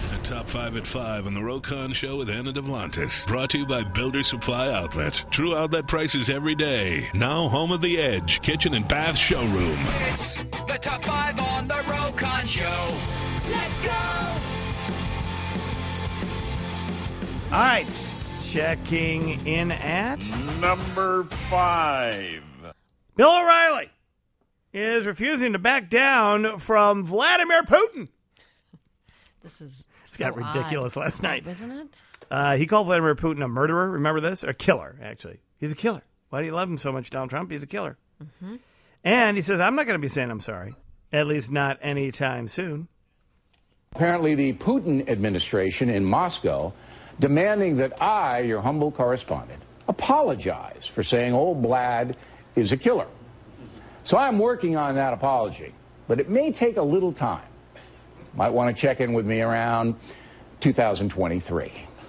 It's the Top 5 at 5 on the Rokon Show with Anna Devlantis. Brought to you by Builder Supply Outlet. True outlet prices every day. Now home of The Edge, kitchen and bath showroom. It's the Top 5 on the Rokon Show. Let's go! All right, checking in at number 5. Bill O'Reilly is refusing to back down from Vladimir Putin. This is It's got ridiculous last night, isn't it? He called Vladimir Putin a murderer. Remember this? Or a killer, actually. He's a killer. Why do you love him so much, Donald Trump? He's a killer. Mm-hmm. And he says, I'm not going to be saying I'm sorry, at least not anytime soon. Apparently, the Putin administration in Moscow demanding that I, your humble correspondent, apologize for saying old Vlad is a killer. So I'm working on that apology, but it may take a little time. Might want to check in with me around 2023.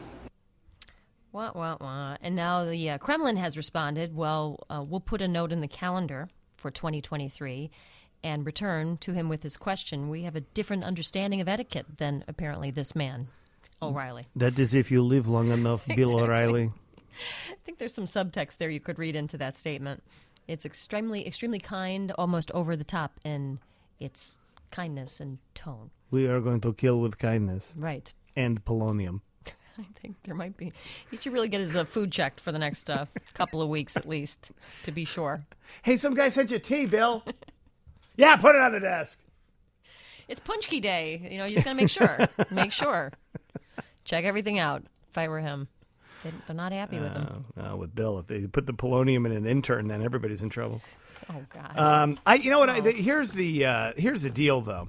Wah. And now the Kremlin has responded, well, we'll put a note in the calendar for 2023 and return to him with his question. We have a different understanding of etiquette than apparently this man, O'Reilly. That is if you live long enough, Bill Exactly. O'Reilly. I think there's some subtext there you could read into that statement. It's extremely kind, almost over the top in its kindness and tone. We are going to kill with kindness. Right. And polonium. I think there might be. He should really get his food checked for the next couple of weeks at least, to be sure. Hey, some guy sent you tea, Bill. Yeah, put it on the desk. It's Punchki Day. You know, you just got to make sure. Make sure. Check everything out if I were him. They're not happy with him. With Bill. If they put the polonium in an intern, then everybody's in trouble. Oh, God. Here's the deal, though.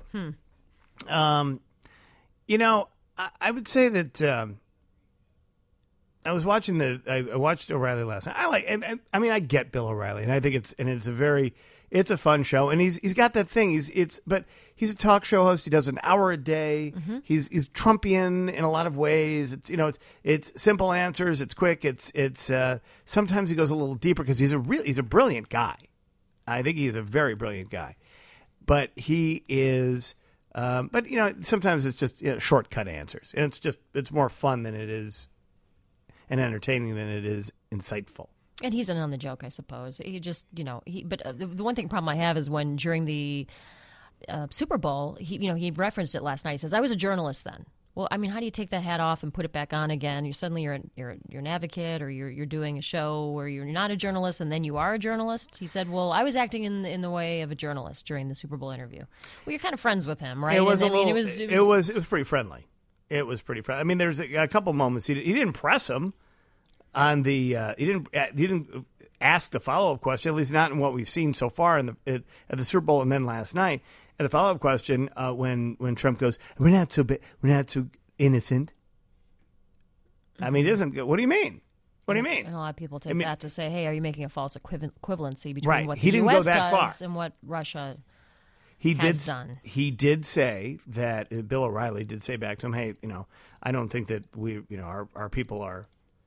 I would say that I was watching I watched O'Reilly last night. I get Bill O'Reilly, and I think it's a fun show, and he's got that thing. But he's a talk show host. He does an hour a day. Mm-hmm. He's Trumpian in a lot of ways. It's simple answers. It's quick. It's sometimes he goes a little deeper because he's a brilliant guy. I think he's a very brilliant guy, but he is. Sometimes it's just shortcut answers, and it's more fun than it is, and entertaining than it is insightful. And he's in on the joke, I suppose. He just, But the one problem I have is when during the Super Bowl, he referenced it last night. He says, "I was a journalist then." Well, I mean, how do you take that hat off and put it back on again? You're an advocate, or you're doing a show where you're not a journalist and then you are a journalist. He said, "Well, I was acting in the way of a journalist during the Super Bowl interview." Well, you're kind of friends with him, right? It was pretty friendly. It was pretty friendly. I mean, there's a couple moments he didn't press him on the he didn't ask the follow-up question, at least not in what we've seen so far at the Super Bowl and then last night. And the follow-up question when Trump goes, we're not so innocent. I mean, it isn't. What do you mean? What do you mean? And a lot of people take that to say, hey, are you making a false equivalency between right. what he the didn't U.S. go that does far. and what Russia has done? He did say that Bill O'Reilly did say back to him, hey, I don't think that we, our people our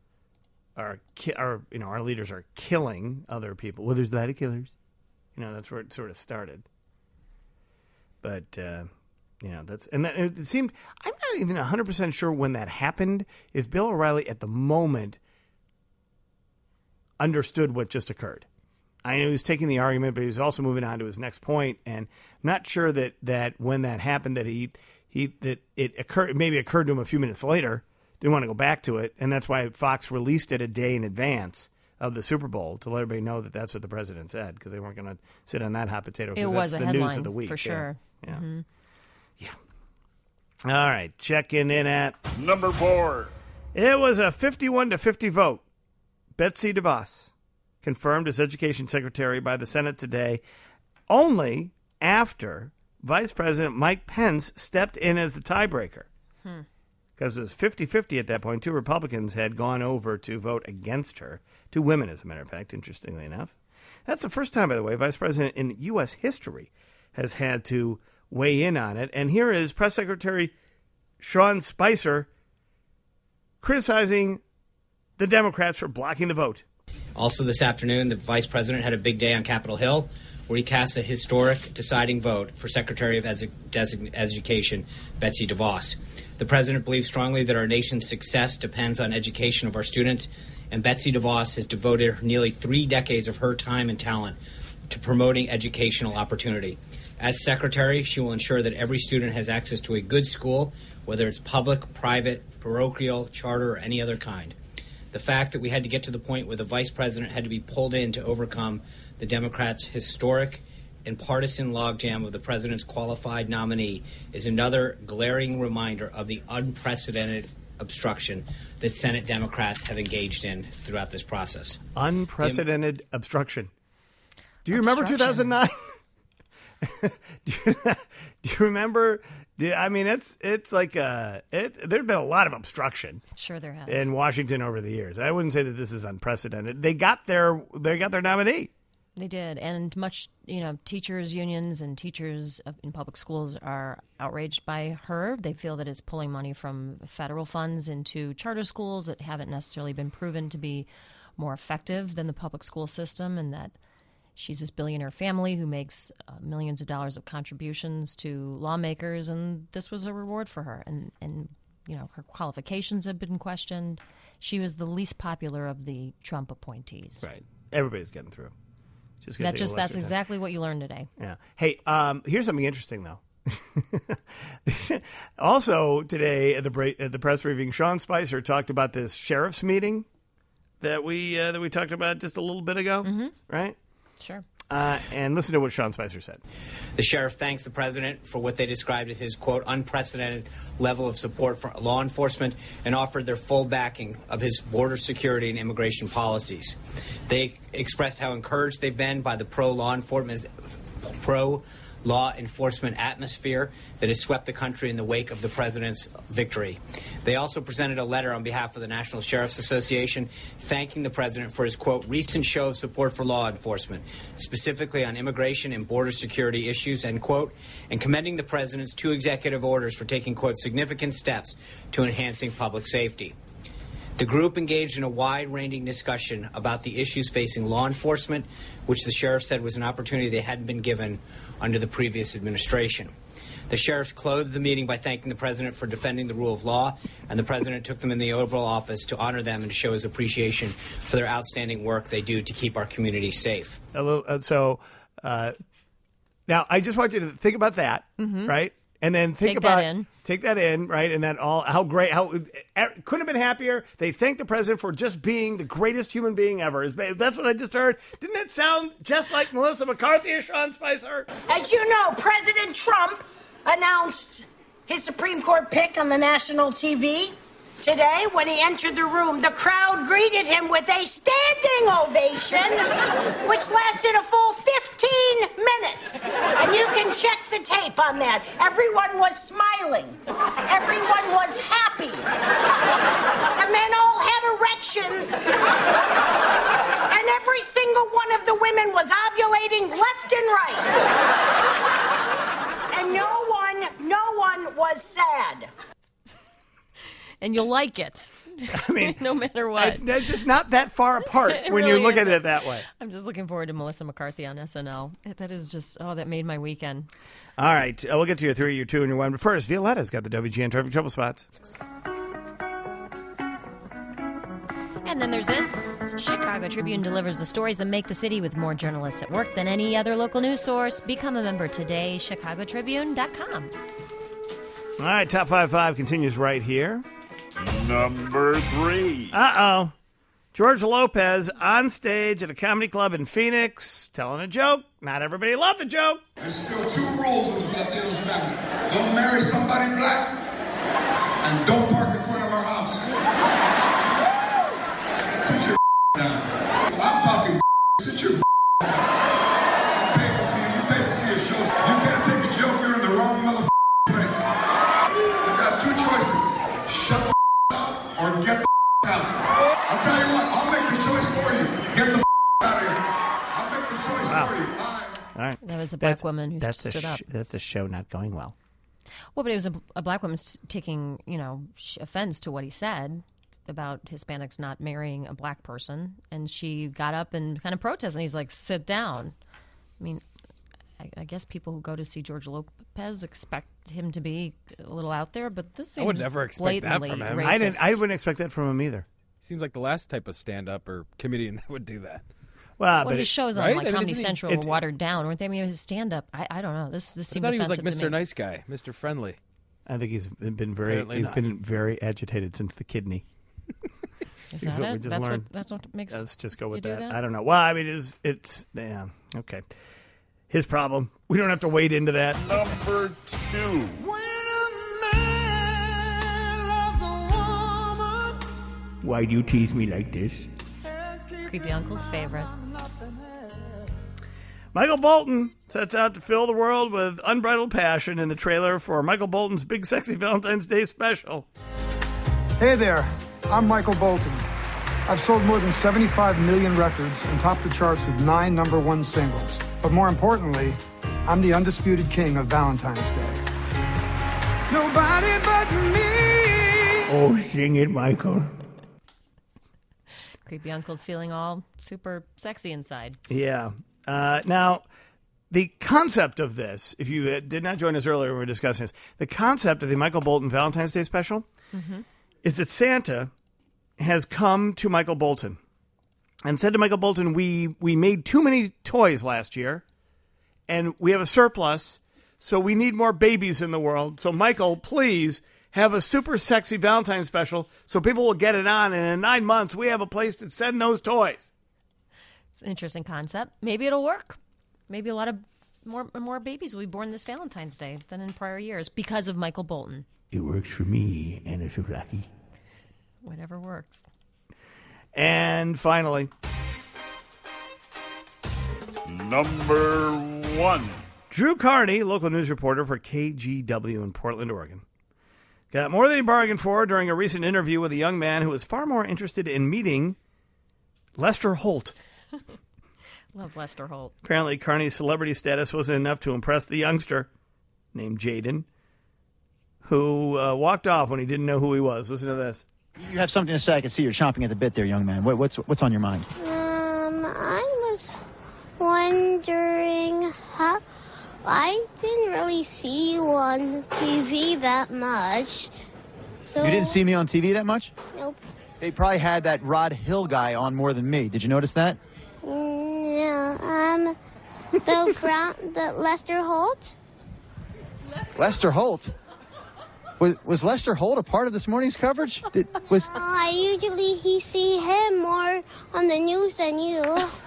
leaders are killing other people. Well, there's a lot of killers. That's where it sort of started. But, it seemed, I'm not even 100% sure when that happened, if Bill O'Reilly at the moment understood what just occurred. I know he was taking the argument, but he was also moving on to his next point, and I'm not sure that when that happened that it occurred, maybe occurred to him a few minutes later, didn't want to go back to it, and that's why Fox released it a day in advance of the Super Bowl to let everybody know that that's what the president said, because they weren't going to sit on that hot potato. It was that's a the headline news of the week for sure. Yeah. Mm-hmm. Yeah. All right, checking in at number 4. It was a 51-50 vote. Betsy DeVos confirmed as education secretary by the Senate today, only after Vice President Mike Pence stepped in as the tiebreaker. Because it was 50-50 at that point. 2 Republicans had gone over to vote against her. 2 women, as a matter of fact, interestingly enough. That's the first time, by the way, Vice President in U.S. history has had to weigh in on it. And here is Press Secretary Sean Spicer criticizing the Democrats for blocking the vote. Also this afternoon, the Vice President had a big day on Capitol Hill where he cast a historic deciding vote for Secretary of Education Betsy DeVos. The president believes strongly that our nation's success depends on education of our students, and Betsy DeVos has devoted nearly 3 decades of her time and talent to promoting educational opportunity. As secretary, she will ensure that every student has access to a good school, whether it's public, private, parochial, charter, or any other kind. The fact that we had to get to the point where the vice president had to be pulled in to overcome the Democrats' historic and partisan logjam of the president's qualified nominee is another glaring reminder of the unprecedented obstruction that Senate Democrats have engaged in throughout this process. Unprecedented obstruction. Do you remember 2009? Do you remember? It's like there's been a lot of obstruction. Sure, there has in Washington over the years. I wouldn't say that this is unprecedented. They got their nominee. They did, and teachers unions and teachers in public schools are outraged by her. They feel that it's pulling money from federal funds into charter schools that haven't necessarily been proven to be more effective than the public school system, and that she's this billionaire family who makes millions of dollars of contributions to lawmakers, and this was a reward for her. And her qualifications have been questioned. She was the least popular of the Trump appointees. Right. Everybody's getting through. That's exactly what you learned today. Yeah. Hey, here's something interesting though. Also today at the press briefing, Sean Spicer talked about this sheriff's meeting that we talked about just a little bit ago, right? Sure. And listen to what Sean Spicer said. The sheriff thanks the president for what they described as his, quote, unprecedented level of support for law enforcement and offered their full backing of his border security and immigration policies. They expressed how encouraged they've been by the pro-law enforcement atmosphere that has swept the country in the wake of the president's victory. They also presented a letter on behalf of the National Sheriff's Association thanking the president for his, quote, recent show of support for law enforcement, specifically on immigration and border security issues, end quote, and commending the president's 2 executive orders for taking, quote, significant steps to enhancing public safety. The group engaged in a wide-ranging discussion about the issues facing law enforcement, which the sheriff said was an opportunity they hadn't been given under the previous administration. The sheriffs closed the meeting by thanking the president for defending the rule of law, and the president took them in the Oval Office to honor them and to show his appreciation for their outstanding work they do to keep our community safe. Now, I just want you to think about that, right? And then take that in, right? And then how couldn't have been happier. They thank the president for just being the greatest human being ever. That's what I just heard. Didn't that sound just like Melissa McCarthy or Sean Spicer? As you know, President Trump announced his Supreme Court pick on the national TV. Today, when he entered the room, the crowd greeted him with a standing ovation, which lasted a full 15 minutes. And you can check the tape on that. Everyone was smiling. Everyone was happy. The men all had erections. And every single one of the women was ovulating left and right. And no one was sad. And you'll like it. I mean, no matter what. It's just not that far apart when really you look at it that way. I'm just looking forward to Melissa McCarthy on SNL. That is just, that made my weekend. All right. We'll get to your 3, your 2, and your 1. But first, Violetta's got the WGN Traffic Trouble Spots. And then there's this. Chicago Tribune delivers the stories that make the city with more journalists at work than any other local news source. Become a member today, chicagotribune.com. All right, Top 5 continues right here. Number 3. Uh-oh. George Lopez on stage at a comedy club in Phoenix telling a joke. Not everybody loved the joke. There's still 2 rules in the Latinos family. Don't marry somebody black and don't park in front of our house. Sit your down. I'm talking sit your down. You pay to see a show. You can't take a joke, you're in the wrong place. You got 2 choices. Shut the up or get the out. I'll tell you what, I'll make the choice for you. Get the out of here. I'll make the choice for you. Bye. All right. That was a black woman who stood up. That's the show not going well. Well, but it was a black woman taking, offense to what he said about Hispanics not marrying a black person, and she got up and kind of protested, and he's like, sit down. I mean, I guess people who go to see George Lopez expect him to be a little out there, but this seems I would never expect that from him. Racist. I wouldn't expect that from him either. Seems like the last type of stand-up or comedian that would do that. Well, Well, but his shows on right? like I mean, Comedy isn't he- Central were watered down, weren't they? I mean, his stand-up. I don't know. This seemed I thought he was like offensive to Mr. me. Nice Guy, Mr. Friendly. I think he's been Apparently not. very agitated since the kidney. Is That's that what we it? just learned. That's what makes. Let's just go you with do that. that? I don't know. Well, I mean, it's yeah, okay. His problem. We don't have to wade into that. Number 2. Why do you tease me like this? Creepy Uncle's favorite. Michael Bolton sets out to fill the world with unbridled passion in the trailer for Michael Bolton's Big Sexy Valentine's Day special. Hey there, I'm Michael Bolton. I've sold more than 75 million records and topped the charts with 9 #1 singles. But more importantly, I'm the undisputed king of Valentine's Day. Nobody but me. Oh, sing it, Michael. Creepy Uncle's feeling all super sexy inside. Yeah. Now, the concept of this, if you did not join us earlier when we were discussing this, the concept of the Michael Bolton Valentine's Day special is that Santa has come to Michael Bolton and said to Michael Bolton, we made too many toys last year, and we have a surplus, so we need more babies in the world. So, Michael, please have a super sexy Valentine's special so people will get it on, and in 9 months, we have a place to send those toys. It's an interesting concept. Maybe it'll work. Maybe a lot of more babies will be born this Valentine's Day than in prior years because of Michael Bolton. It works for me, Anna Soulaki. Whatever works. And finally, Number 1. Drew Carney, local news reporter for KGW in Portland, Oregon, got more than he bargained for during a recent interview with a young man who was far more interested in meeting Lester Holt. Love Lester Holt. Apparently, Carney's celebrity status wasn't enough to impress the youngster named Jaden, who walked off when he didn't know who he was. Listen to this. You have something to say. I can see you're chomping at the bit there, young man. What's on your mind? I was wondering how I didn't really see you on TV that much. So You didn't see me on TV that much? Nope. They probably had that Rod Hill guy on more than me. Did you notice that? Yeah. The Lester Holt. Lester Holt? Was Lester Holt a part of this morning's coverage? I usually see him more on the news than you.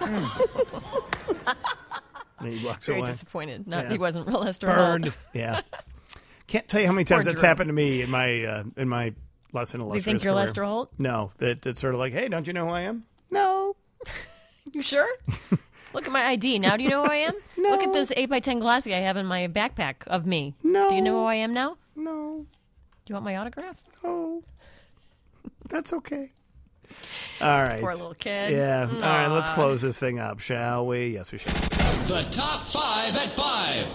And he walks Very away. disappointed. Not Yeah. he wasn't real Lester Burned. Holt. Yeah. Can't tell you how many times Poor that's Drew. happened to me in my less than illustrious Do you think you're career. Lester Holt? No, that it's sort of like, hey, don't you know who I am? No. You sure? Look at my ID. Now do you know who I am? No. Look at this 8x10 Glassy I have in my backpack of me. No. Do you know who I am now? No. Do you want my autograph? No. That's okay. All right. Poor little kid. Yeah. All right, let's Aw. close this thing up, shall we? Yes, we shall. The top 5 at 5.